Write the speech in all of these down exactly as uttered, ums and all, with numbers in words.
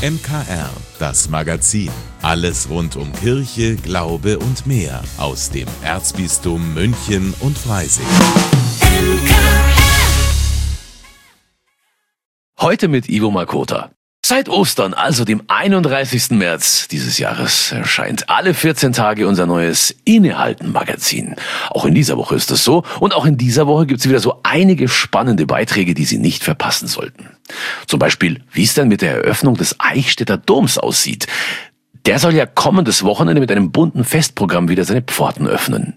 M K R, das Magazin. Alles rund um Kirche, Glaube und mehr aus dem Erzbistum München und Freising. Heute mit Ivo Makota. Seit Ostern, also dem einunddreißigsten März dieses Jahres, erscheint alle vierzehn Tage unser neues Innehalten-Magazin. Auch in dieser Woche ist das so. Und auch in dieser Woche gibt es wieder so einige spannende Beiträge, die Sie nicht verpassen sollten. Zum Beispiel, wie es denn mit der Eröffnung des Eichstätter Doms aussieht. Der soll ja kommendes Wochenende mit einem bunten Festprogramm wieder seine Pforten öffnen.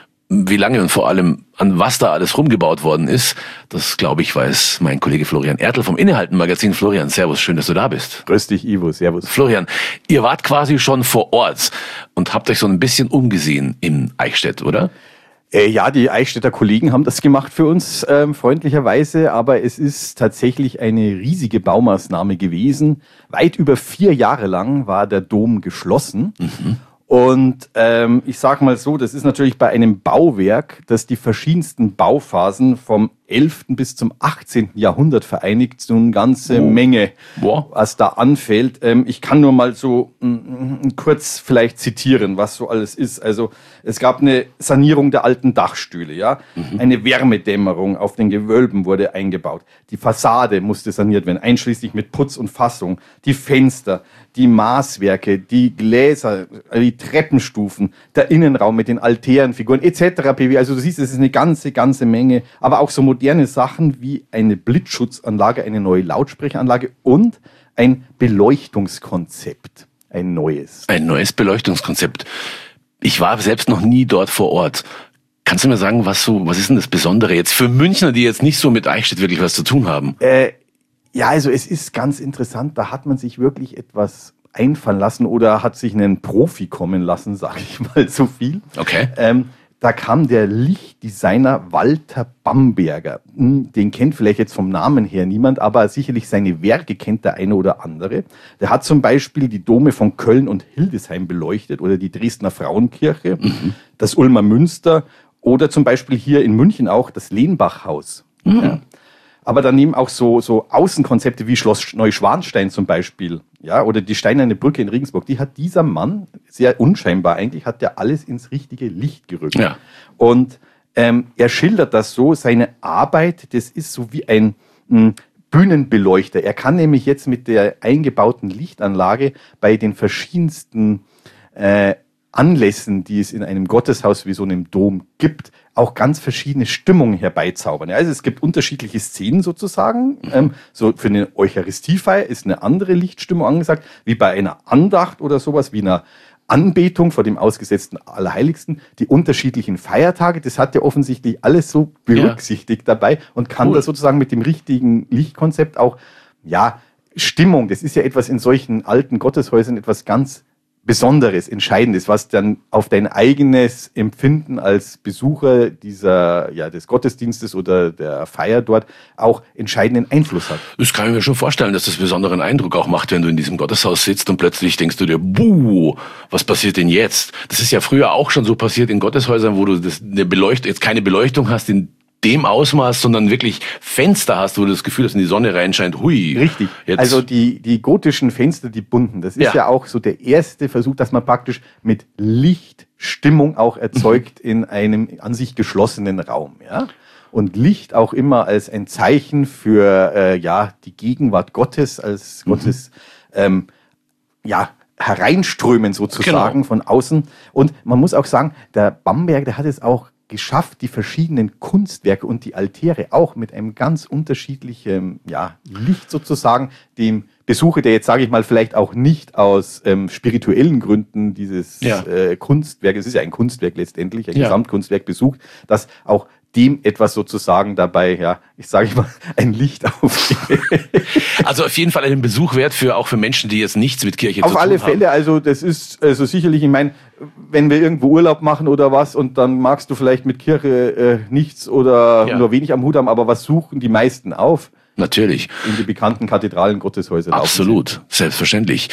Wie lange und vor allem an was da alles rumgebaut worden ist, das glaube ich weiß mein Kollege Florian Ertl vom Innehalten-Magazin. Florian, servus, schön, dass du da bist. Grüß dich, Ivo, servus. Florian, ihr wart quasi schon vor Ort und habt euch so ein bisschen umgesehen in Eichstätt, oder? Äh, ja, die Eichstätter Kollegen haben das gemacht für uns, ähm, freundlicherweise, aber es ist tatsächlich eine riesige Baumaßnahme gewesen. Weit über vier Jahre lang war der Dom geschlossen. Mhm. Und ähm, ich sage mal so, das ist natürlich bei einem Bauwerk, das die verschiedensten Bauphasen vom elften bis zum achtzehnten Jahrhundert vereinigt, so eine ganze oh. Menge, wow. was da anfällt. Ähm, ich kann nur mal so m, kurz vielleicht zitieren, was so alles ist. Also es gab eine Sanierung der alten Dachstühle, ja, mhm. eine Wärmedämmerung auf den Gewölben wurde eingebaut. Die Fassade musste saniert werden, einschließlich mit Putz und Fassung. Die Fenster, die Maßwerke, die Gläser, die Treppenstufen, der Innenraum mit den Altärenfiguren et cetera pp. Also du siehst, es ist eine ganze, ganze Menge, aber auch so moderne Sachen wie eine Blitzschutzanlage, eine neue Lautsprecheranlage und ein Beleuchtungskonzept, ein neues. Ein neues Beleuchtungskonzept. Ich war selbst noch nie dort vor Ort. Kannst du mir sagen, was so, was ist denn das Besondere jetzt für Münchner, die jetzt nicht so mit Eichstätt wirklich was zu tun haben? Äh, ja, also es ist ganz interessant, da hat man sich wirklich etwas einfallen lassen oder hat sich einen Profi kommen lassen, sage ich mal so viel. Okay. Ähm, Da kam der Lichtdesigner Walter Bamberger. Den kennt vielleicht jetzt vom Namen her niemand, aber sicherlich seine Werke kennt der eine oder andere. Der hat zum Beispiel die Dome von Köln und Hildesheim beleuchtet oder die Dresdner Frauenkirche, mhm. das Ulmer Münster oder zum Beispiel hier in München auch das Lehnbachhaus. Mhm. Ja. Aber daneben auch so, so Außenkonzepte wie Schloss Neuschwanstein zum Beispiel, ja, oder die Steinerne Brücke in Regensburg, die hat dieser Mann, sehr unscheinbar eigentlich, hat der alles ins richtige Licht gerückt. Ja. Und ähm, er schildert das so, seine Arbeit, das ist so wie ein mh, Bühnenbeleuchter. Er kann nämlich jetzt mit der eingebauten Lichtanlage bei den verschiedensten äh, Anlässen, die es in einem Gotteshaus wie so einem Dom gibt, auch ganz verschiedene Stimmungen herbeizaubern. Also es gibt unterschiedliche Szenen sozusagen. Mhm. Ähm, so für eine Eucharistiefeier ist eine andere Lichtstimmung angesagt, wie bei einer Andacht oder sowas, wie einer Anbetung vor dem ausgesetzten Allerheiligsten. Die unterschiedlichen Feiertage, das hat er offensichtlich alles so berücksichtigt ja. dabei und kann cool. das sozusagen mit dem richtigen Lichtkonzept auch, ja, Stimmung, das ist ja etwas in solchen alten Gotteshäusern etwas ganz Besonderes, Entscheidendes, was dann auf dein eigenes Empfinden als Besucher dieser, ja, des Gottesdienstes oder der Feier dort auch entscheidenden Einfluss hat. Das kann ich mir schon vorstellen, dass das besonderen Eindruck auch macht, wenn du in diesem Gotteshaus sitzt und plötzlich denkst du dir, buh, was passiert denn jetzt? Das ist ja früher auch schon so passiert in Gotteshäusern, wo du das, eine Beleuchtung, jetzt keine Beleuchtung hast in dem Ausmaß, sondern wirklich Fenster hast, wo du das Gefühl hast, in die Sonne reinscheint, hui. Richtig. Jetzt. Also die, die gotischen Fenster, die bunten, das ist ja. ja auch so der erste Versuch, dass man praktisch mit Licht Stimmung auch erzeugt mhm. in einem an sich geschlossenen Raum, ja. Und Licht auch immer als ein Zeichen für, äh, ja, die Gegenwart Gottes, als mhm. Gottes, ähm, ja, hereinströmen sozusagen genau. von außen. Und man muss auch sagen, der Bamberg, der hat es auch geschafft, die verschiedenen Kunstwerke und die Altäre auch mit einem ganz unterschiedlichen ja, Licht sozusagen dem Besucher, der jetzt, sage ich mal, vielleicht auch nicht aus ähm, spirituellen Gründen dieses ja. äh, Kunstwerk, es ist ja ein Kunstwerk letztendlich, ein ja. Gesamtkunstwerk besucht, dass auch dem etwas sozusagen dabei, ja, ich sage mal, ein Licht aufgeht. Also auf jeden Fall einen Besuch wert für auch für Menschen, die jetzt nichts mit Kirche auf zu tun haben. Auf alle Fälle, also das ist also sicherlich, ich meine, wenn wir irgendwo Urlaub machen oder was und dann magst du vielleicht mit Kirche äh, nichts oder ja. nur wenig am Hut haben, aber was suchen die meisten auf? Natürlich. In die bekannten Kathedralen, Gotteshäuser. Absolut, selbstverständlich.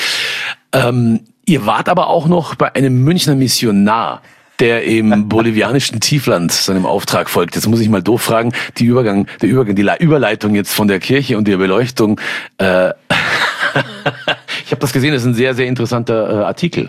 Ähm, ihr wart aber auch noch bei einem Münchner Missionar, der im bolivianischen Tiefland seinem Auftrag folgt. Jetzt muss ich mal doof fragen, die Übergang, der Übergang, die Überleitung jetzt von der Kirche und der Beleuchtung, äh, Ich habe das gesehen, das ist ein sehr, sehr interessanter äh, Artikel.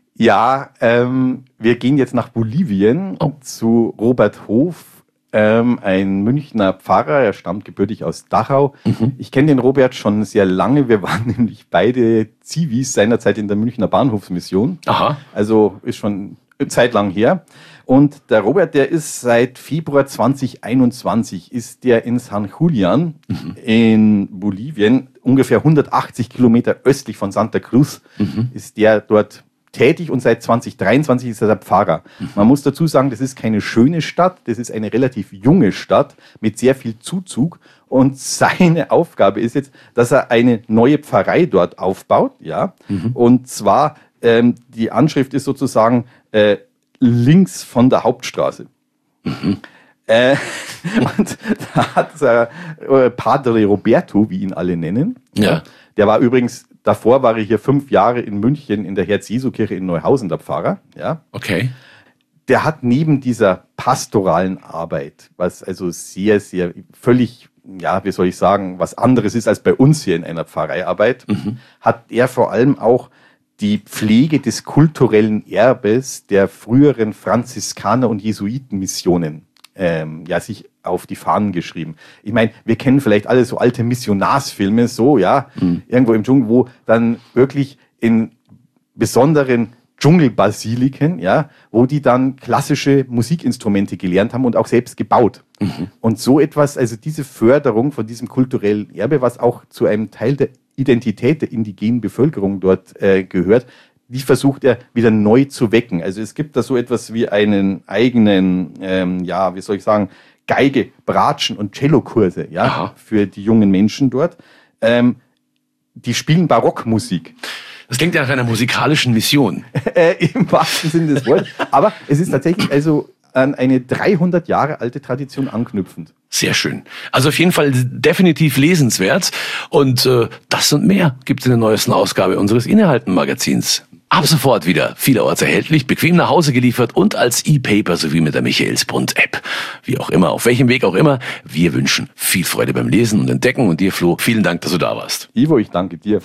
Ja, ähm, wir gehen jetzt nach Bolivien oh. zu Robert Hof, ähm, ein Münchner Pfarrer, er stammt gebürtig aus Dachau. Mhm. Ich kenne den Robert schon sehr lange, wir waren nämlich beide Zivis seinerzeit in der Münchner Bahnhofsmission. Aha. Also ist schon eine Zeit lang her. Und der Robert, der ist seit Februar zwanzig einundzwanzig, ist der in San Julian mhm. in Bolivien, ungefähr hundertachtzig Kilometer östlich von Santa Cruz, mhm. ist der dort tätig und seit zwanzig dreiundzwanzig ist er der Pfarrer. Mhm. Man muss dazu sagen, das ist keine schöne Stadt, das ist eine relativ junge Stadt mit sehr viel Zuzug und seine Aufgabe ist jetzt, dass er eine neue Pfarrei dort aufbaut, ja, mhm. und zwar ähm, die Anschrift ist sozusagen äh, links von der Hauptstraße. Mhm. Äh, und da hat der äh, Padre Roberto, wie ihn alle nennen, ja. der war übrigens davor war er hier fünf Jahre in München in der Herz-Jesu-Kirche in Neuhausen der Pfarrer. Ja. Okay. Der hat neben dieser pastoralen Arbeit, was also sehr, sehr völlig, ja, wie soll ich sagen, was anderes ist als bei uns hier in einer Pfarreiarbeit, mhm. hat er vor allem auch die Pflege des kulturellen Erbes der früheren Franziskaner- und Jesuitenmissionen ähm, ja, sich auf die Fahnen geschrieben. Ich meine, wir kennen vielleicht alle so alte Missionarsfilme, so, ja, mhm. irgendwo im Dschungel, wo dann wirklich in besonderen Dschungelbasiliken, ja, wo die dann klassische Musikinstrumente gelernt haben und auch selbst gebaut. Mhm. Und so etwas, also diese Förderung von diesem kulturellen Erbe, was auch zu einem Teil der Identität der indigenen Bevölkerung dort äh, gehört, die versucht er wieder neu zu wecken. Also es gibt da so etwas wie einen eigenen, ähm, ja, wie soll ich sagen, Geige, Bratschen und Cellokurse, ja, Aha. für die jungen Menschen dort. Ähm, die spielen Barockmusik. Das klingt ja nach einer musikalischen Mission. äh, Im wahrsten Sinne des Wortes. Aber es ist tatsächlich also an eine dreihundert Jahre alte Tradition anknüpfend. Sehr schön. Also auf jeden Fall definitiv lesenswert. Und äh, das und mehr gibt es in der neuesten Ausgabe unseres Innehalten-Magazins. Ab sofort wieder vielerorts erhältlich, bequem nach Hause geliefert und als E-Paper sowie mit der Michaelsbund-App. Wie auch immer, auf welchem Weg auch immer, wir wünschen viel Freude beim Lesen und Entdecken. Und dir, Flo, vielen Dank, dass du da warst. Ivo, ich danke dir.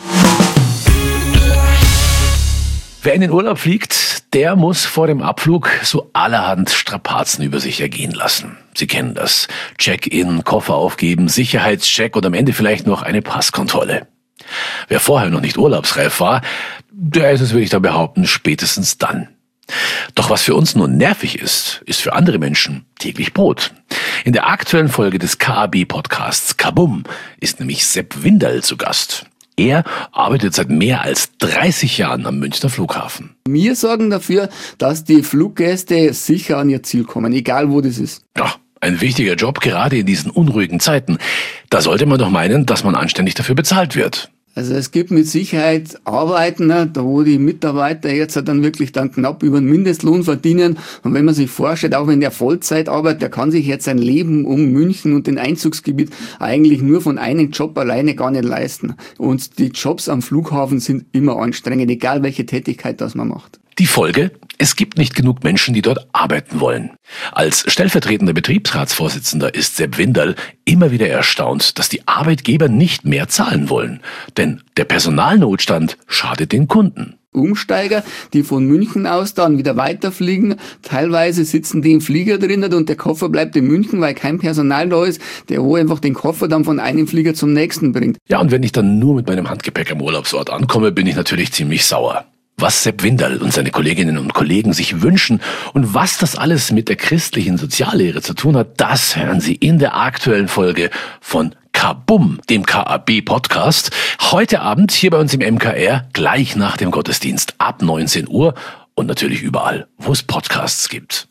Wer in den Urlaub fliegt, der muss vor dem Abflug so allerhand Strapazen über sich ergehen lassen. Sie kennen das. Check-in, Koffer aufgeben, Sicherheitscheck und am Ende vielleicht noch eine Passkontrolle. Wer vorher noch nicht urlaubsreif war, der ist es, würde ich da behaupten, spätestens dann. Doch was für uns nur nervig ist, ist für andere Menschen täglich Brot. In der aktuellen Folge des K A B-Podcasts Kabum ist nämlich Sepp Winderl zu Gast. Er arbeitet seit mehr als dreißig Jahren am Münchner Flughafen. Wir sorgen dafür, dass die Fluggäste sicher an ihr Ziel kommen, egal wo das ist. Ja, ein wichtiger Job, gerade in diesen unruhigen Zeiten. Da sollte man doch meinen, dass man anständig dafür bezahlt wird. Also es gibt mit Sicherheit Arbeiten, da wo die Mitarbeiter jetzt dann wirklich dann knapp über den Mindestlohn verdienen. Und wenn man sich vorstellt, auch wenn der Vollzeit arbeitet, der kann sich jetzt sein Leben um München und den Einzugsgebiet eigentlich nur von einem Job alleine gar nicht leisten. Und die Jobs am Flughafen sind immer anstrengend, egal welche Tätigkeit das man macht. Die Folge? Es gibt nicht genug Menschen, die dort arbeiten wollen. Als stellvertretender Betriebsratsvorsitzender ist Sepp Winderl immer wieder erstaunt, dass die Arbeitgeber nicht mehr zahlen wollen. Denn der Personalnotstand schadet den Kunden. Umsteiger, die von München aus dann wieder weiterfliegen. Teilweise sitzen die im Flieger drinnen und der Koffer bleibt in München, weil kein Personal da ist, der wo einfach den Koffer dann von einem Flieger zum nächsten bringt. Ja, und wenn ich dann nur mit meinem Handgepäck am Urlaubsort ankomme, bin ich natürlich ziemlich sauer. Was Sepp Winderl und seine Kolleginnen und Kollegen sich wünschen und was das alles mit der christlichen Soziallehre zu tun hat, das hören Sie in der aktuellen Folge von Kabum, dem K A B-Podcast. Heute Abend hier bei uns im M K R, gleich nach dem Gottesdienst ab neunzehn Uhr und natürlich überall, wo es Podcasts gibt.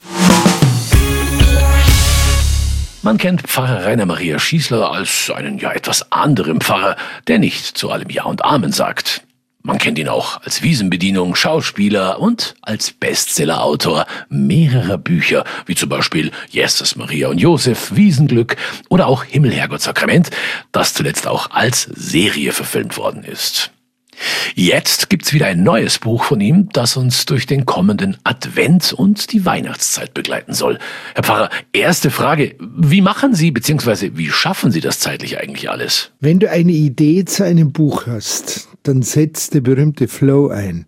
Man kennt Pfarrer Rainer Maria Schießler als einen ja etwas anderen Pfarrer, der nicht zu allem Ja und Amen sagt. Man kennt ihn auch als Wiesenbedienung, Schauspieler und als Bestsellerautor mehrerer Bücher, wie zum Beispiel Jesus, Maria und Josef, Wiesenglück oder auch Himmel, Herrgott, Sakrament, das zuletzt auch als Serie verfilmt worden ist. Jetzt gibt's wieder ein neues Buch von ihm, das uns durch den kommenden Advent und die Weihnachtszeit begleiten soll. Herr Pfarrer, erste Frage, wie machen Sie bzw. wie schaffen Sie das zeitlich eigentlich alles? Wenn du eine Idee zu einem Buch hast, dann setzt der berühmte Flow ein.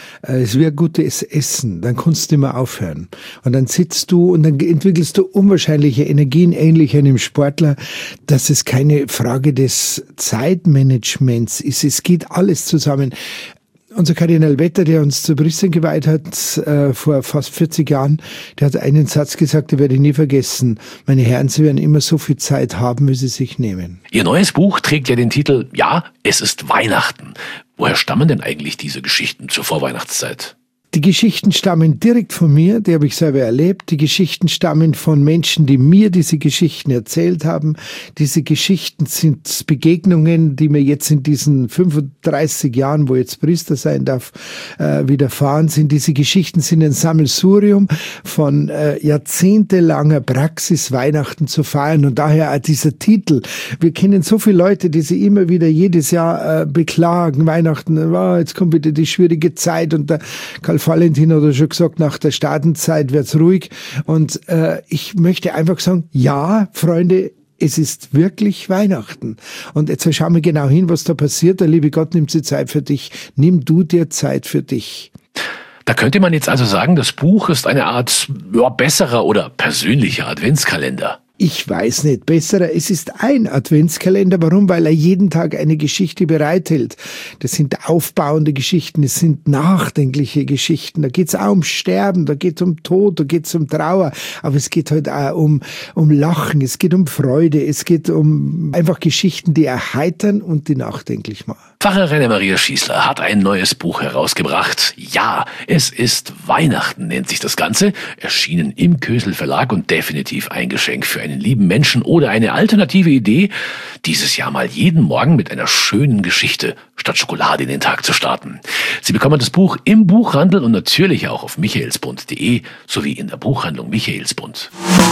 Es wäre gutes Essen, dann kannst du nicht mehr aufhören. Und dann sitzt du und dann entwickelst du unwahrscheinliche Energien, ähnlich einem Sportler, dass es keine Frage des Zeitmanagements ist. Es geht alles zusammen. Unser Kardinal Wetter, der uns zu Priestern geweiht hat, äh, vor fast vierzig Jahren, der hat einen Satz gesagt, den werde ich nie vergessen. Meine Herren, Sie werden immer so viel Zeit haben, wie Sie sich nehmen. Ihr neues Buch trägt ja den Titel Ja, es ist Weihnachten. Woher stammen denn eigentlich diese Geschichten zur Vorweihnachtszeit? Die Geschichten stammen direkt von mir, die habe ich selber erlebt. Die Geschichten stammen von Menschen, die mir diese Geschichten erzählt haben. Diese Geschichten sind Begegnungen, die mir jetzt in diesen fünfunddreißig Jahren, wo ich jetzt Priester sein darf, äh, widerfahren sind. Diese Geschichten sind ein Sammelsurium von äh, jahrzehntelanger Praxis, Weihnachten zu feiern. Und daher auch dieser Titel. Wir kennen so viele Leute, die sich immer wieder jedes Jahr äh, beklagen, Weihnachten, oh, jetzt kommt wieder die schwierige Zeit und der Karl Valentin hat ja schon gesagt, nach der Stadenzeit wird's ruhig. Und äh, ich möchte einfach sagen, ja, Freunde, es ist wirklich Weihnachten. Und jetzt schauen wir genau hin, was da passiert. Der liebe Gott nimmt sich Zeit für dich. Nimm du dir Zeit für dich. Da könnte man jetzt also sagen, das Buch ist eine Art ja, besserer oder persönlicher Adventskalender. Ich weiß nicht, besserer. Es ist ein Adventskalender. Warum? Weil er jeden Tag eine Geschichte bereithält. Das sind aufbauende Geschichten, es sind nachdenkliche Geschichten. Da geht's auch um Sterben, da geht's um Tod, da geht's um Trauer. Aber es geht halt auch um, um Lachen, es geht um Freude, es geht um einfach Geschichten, die erheitern und die nachdenklich machen. Pfarrer Rainer Maria Schießler hat ein neues Buch herausgebracht. Ja, es ist Weihnachten, nennt sich das Ganze. Erschienen im Kösel Verlag und definitiv ein Geschenk für einen lieben Menschen oder eine alternative Idee, dieses Jahr mal jeden Morgen mit einer schönen Geschichte statt Schokolade in den Tag zu starten. Sie bekommen das Buch im Buchhandel und natürlich auch auf michaelsbund punkt de sowie in der Buchhandlung Michaelsbund.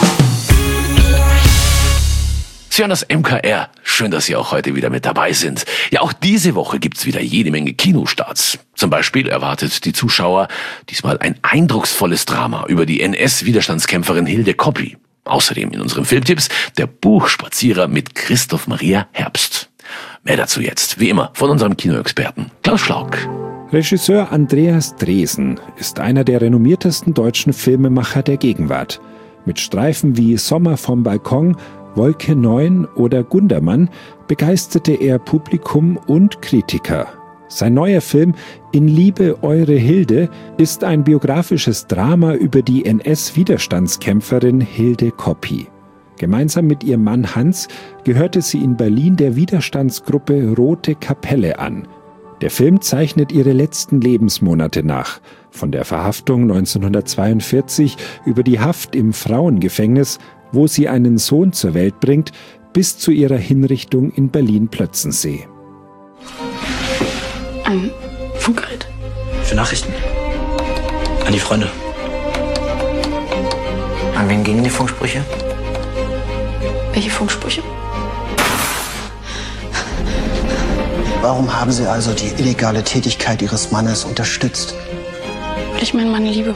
Sie hören das M K R. Schön, dass Sie auch heute wieder mit dabei sind. Ja, auch diese Woche gibt's wieder jede Menge Kinostarts. Zum Beispiel erwartet die Zuschauer diesmal ein eindrucksvolles Drama über die N S-Widerstandskämpferin Hilde Koppi. Außerdem in unseren Filmtipps der Buchspazierer mit Christoph Maria Herbst. Mehr dazu jetzt, wie immer, von unserem Kinoexperten Klaus Schlauck. Regisseur Andreas Dresen ist einer der renommiertesten deutschen Filmemacher der Gegenwart. Mit Streifen wie Sommer vom Balkon, Wolke neun oder Gundermann begeisterte er Publikum und Kritiker. Sein neuer Film In Liebe eure Hilde ist ein biografisches Drama über die N S-Widerstandskämpferin Hilde Koppi. Gemeinsam mit ihrem Mann Hans gehörte sie in Berlin der Widerstandsgruppe Rote Kapelle an. Der Film zeichnet ihre letzten Lebensmonate nach, von der Verhaftung neunzehnhundertzweiundvierzig über die Haft im Frauengefängnis, wo sie einen Sohn zur Welt bringt, bis zu ihrer Hinrichtung in Berlin-Plötzensee. Ein Funkgerät. Für Nachrichten. An die Freunde. An wen gingen die Funksprüche? Welche Funksprüche? Warum haben Sie also die illegale Tätigkeit Ihres Mannes unterstützt? Weil ich meinen Mann liebe.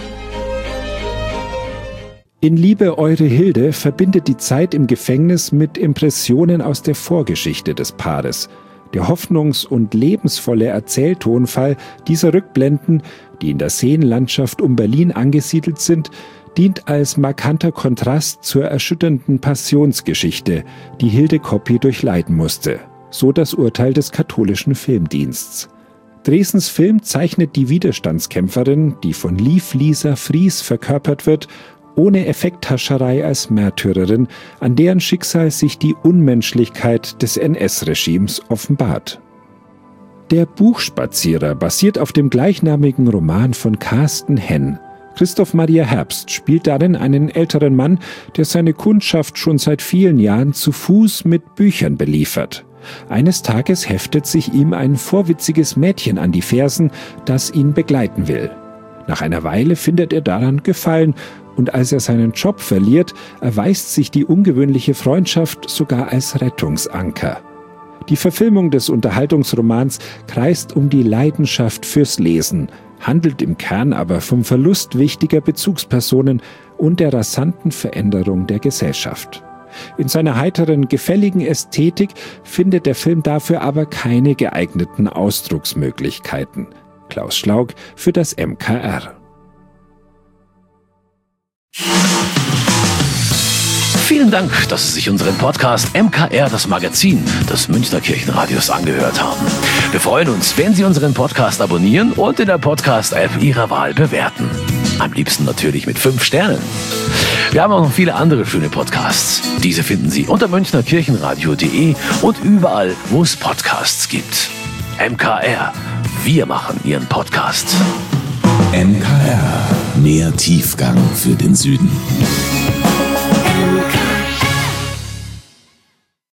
In Liebe eure Hilde verbindet die Zeit im Gefängnis mit Impressionen aus der Vorgeschichte des Paares. Der hoffnungs- und lebensvolle Erzähltonfall dieser Rückblenden, die in der Seenlandschaft um Berlin angesiedelt sind, dient als markanter Kontrast zur erschütternden Passionsgeschichte, die Hilde Koppi durchleiden musste. So das Urteil des katholischen Filmdiensts. Dresens Film zeichnet die Widerstandskämpferin, die von Liv Lisa Fries verkörpert wird, ohne Effekthascherei als Märtyrerin, an deren Schicksal sich die Unmenschlichkeit des N S-Regimes offenbart. Der Buchspazierer basiert auf dem gleichnamigen Roman von Carsten Henn. Christoph Maria Herbst spielt darin einen älteren Mann, der seine Kundschaft schon seit vielen Jahren zu Fuß mit Büchern beliefert. Eines Tages heftet sich ihm ein vorwitziges Mädchen an die Fersen, das ihn begleiten will. Nach einer Weile findet er daran Gefallen, und als er seinen Job verliert, erweist sich die ungewöhnliche Freundschaft sogar als Rettungsanker. Die Verfilmung des Unterhaltungsromans kreist um die Leidenschaft fürs Lesen, handelt im Kern aber vom Verlust wichtiger Bezugspersonen und der rasanten Veränderung der Gesellschaft. In seiner heiteren, gefälligen Ästhetik findet der Film dafür aber keine geeigneten Ausdrucksmöglichkeiten. Klaus Schlaug für das M K R. Vielen Dank, dass Sie sich unseren Podcast M K R, das Magazin des Münchner Kirchenradios, angehört haben. Wir freuen uns, wenn Sie unseren Podcast abonnieren und in der Podcast-App Ihrer Wahl bewerten. Am liebsten natürlich mit fünf Sternen. Wir haben auch noch viele andere schöne Podcasts. Diese finden Sie unter münchner kirchenradio punkt de und überall, wo es Podcasts gibt. M K R, wir machen Ihren Podcast. M K R, mehr Tiefgang für den Süden.